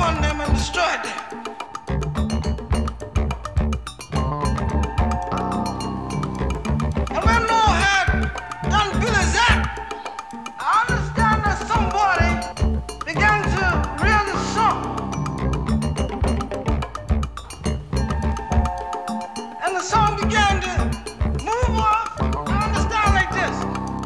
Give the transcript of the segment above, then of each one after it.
upon them and destroyed them. And when Noah had done Billy Zach, I understand that somebody began to reel the song. And the song began to move off. I understand like this.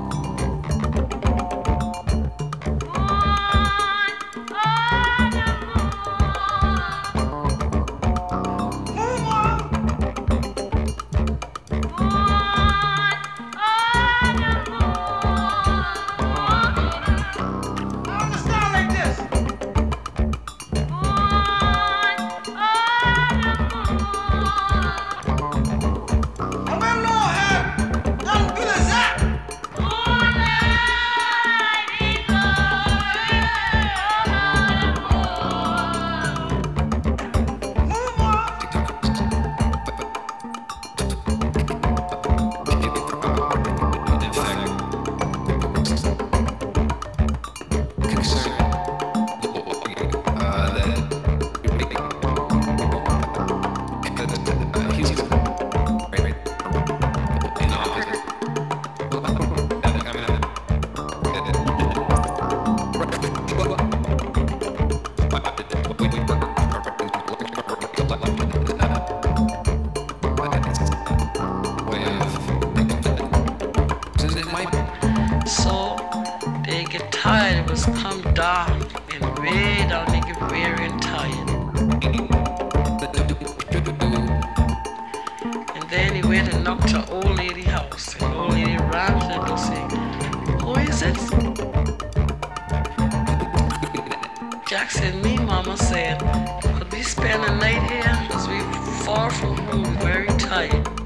Move on. I understand like this. And when Noah had done Billy Zach, move on. So they get tired, it was come dark and red out, they get very tired. And then he went and knocked to old lady house, and old lady ran to the door saying, "Who is it?" Jack said, "Me," Mama said, "could we spend the night here? Because we're far from home, very tired."